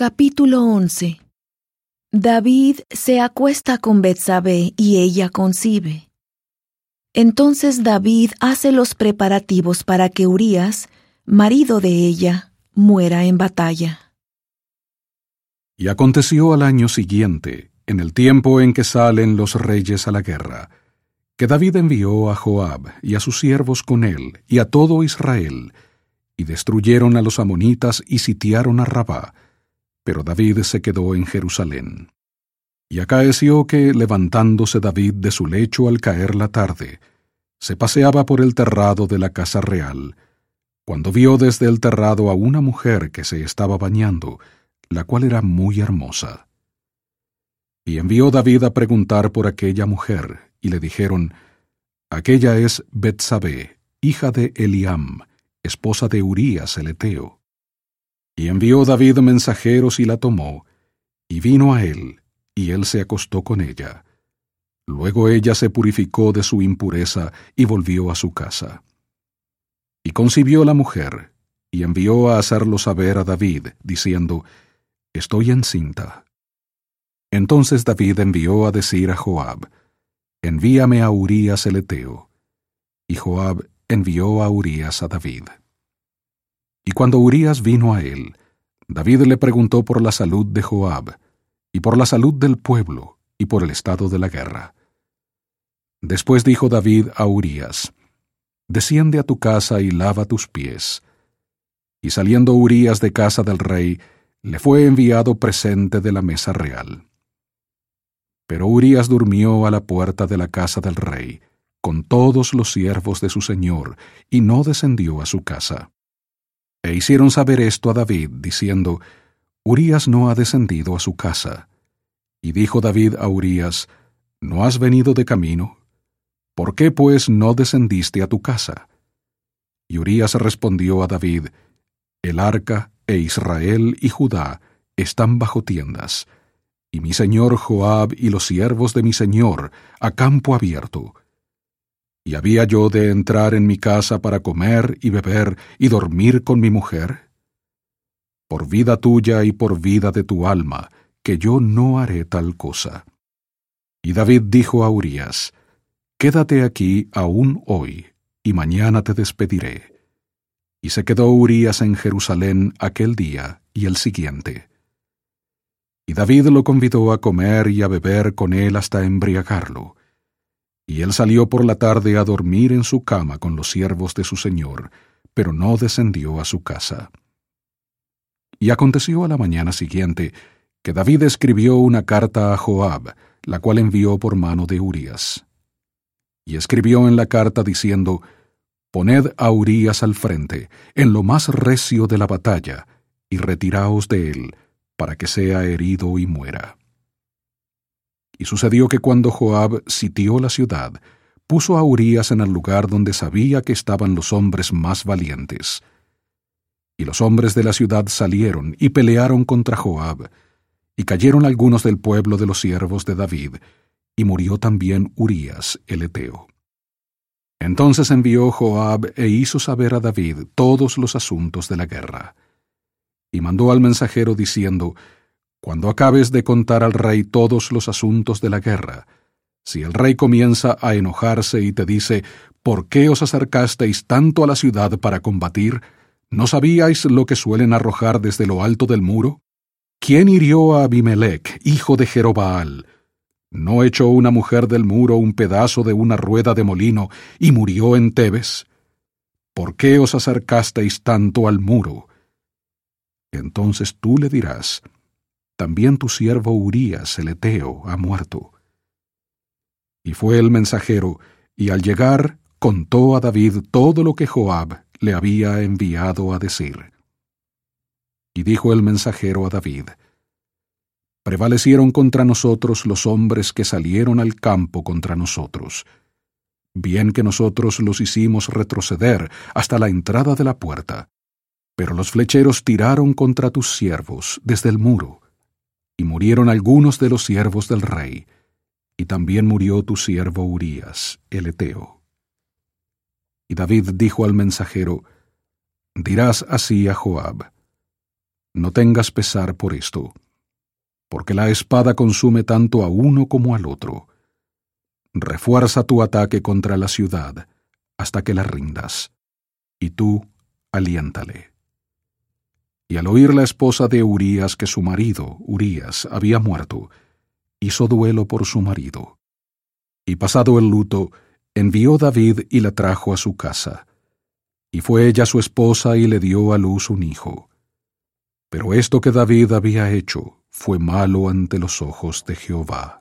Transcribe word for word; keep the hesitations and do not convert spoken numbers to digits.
Capítulo once. David se acuesta con Betsabé y ella concibe. Entonces David hace los preparativos para que Urías, marido de ella, muera en batalla. Y aconteció al año siguiente, en el tiempo en que salen los reyes a la guerra, que David envió a Joab y a sus siervos con él y a todo Israel, y destruyeron a los amonitas y sitiaron a Rabá, pero David se quedó en Jerusalén. Y acaeció que, levantándose David de su lecho al caer la tarde, se paseaba por el terrado de la casa real, cuando vio desde el terrado a una mujer que se estaba bañando, la cual era muy hermosa. Y envió David a preguntar por aquella mujer, y le dijeron: Aquella es Betsabé, hija de Eliam, esposa de Urías el Heteo. Y envió David mensajeros y la tomó, y vino a él, y él se acostó con ella. Luego ella se purificó de su impureza y volvió a su casa. Y concibió la mujer, y envió a hacerlo saber a David, diciendo: Estoy encinta. Entonces David envió a decir a Joab: Envíame a Urías el Heteo. Y Joab envió a Urías a David. Y cuando Urías vino a él, David le preguntó por la salud de Joab, y por la salud del pueblo, y por el estado de la guerra. Después dijo David a Urías: Desciende a tu casa y lava tus pies. Y saliendo Urías de casa del rey, le fue enviado presente de la mesa real. Pero Urías durmió a la puerta de la casa del rey, con todos los siervos de su señor, y no descendió a su casa. E hicieron saber esto a David, diciendo: Urías no ha descendido a su casa. Y dijo David a Urías: ¿No has venido de camino? ¿Por qué, pues, no descendiste a tu casa? Y Urías respondió a David: El arca, e Israel y Judá están bajo tiendas, y mi señor Joab y los siervos de mi señor a campo abierto. ¿Y había yo de entrar en mi casa para comer y beber y dormir con mi mujer? Por vida tuya y por vida de tu alma, que yo no haré tal cosa. Y David dijo a Urías: Quédate aquí aún hoy, y mañana te despediré. Y se quedó Urías en Jerusalén aquel día y el siguiente. Y David lo convidó a comer y a beber con él hasta embriagarlo. Y él salió por la tarde a dormir en su cama con los siervos de su señor, pero no descendió a su casa. Y aconteció a la mañana siguiente que David escribió una carta a Joab, la cual envió por mano de Urías. Y escribió en la carta diciendo: Poned a Urías al frente, en lo más recio de la batalla, y retiraos de él, para que sea herido y muera. Y sucedió que cuando Joab sitió la ciudad, puso a Urías en el lugar donde sabía que estaban los hombres más valientes. Y los hombres de la ciudad salieron y pelearon contra Joab, y cayeron algunos del pueblo de los siervos de David, y murió también Urías el Heteo. Entonces envió Joab e hizo saber a David todos los asuntos de la guerra. Y mandó al mensajero diciendo: Cuando acabes de contar al rey todos los asuntos de la guerra, si el rey comienza a enojarse y te dice: ¿Por qué os acercasteis tanto a la ciudad para combatir? ¿No sabíais lo que suelen arrojar desde lo alto del muro? ¿Quién hirió a Abimelech, hijo de Jerobaal? ¿No echó una mujer del muro un pedazo de una rueda de molino y murió en Tebes? ¿Por qué os acercasteis tanto al muro? Entonces tú le dirás: También tu siervo Urías el Heteo ha muerto. Y fue el mensajero, y al llegar contó a David todo lo que Joab le había enviado a decir. Y dijo el mensajero a David: Prevalecieron contra nosotros los hombres que salieron al campo contra nosotros. Bien que nosotros los hicimos retroceder hasta la entrada de la puerta, pero los flecheros tiraron contra tus siervos desde el muro, y murieron algunos de los siervos del rey, y también murió tu siervo Urías el Heteo. Y David dijo al mensajero: Dirás así a Joab: No tengas pesar por esto, porque la espada consume tanto a uno como al otro. Refuerza tu ataque contra la ciudad hasta que la rindas, y tú aliéntale. Y al oír la esposa de Urías que su marido, Urías, había muerto, hizo duelo por su marido. Y pasado el luto, envió David y la trajo a su casa. Y fue ella su esposa y le dio a luz un hijo. Pero esto que David había hecho fue malo ante los ojos de Jehová.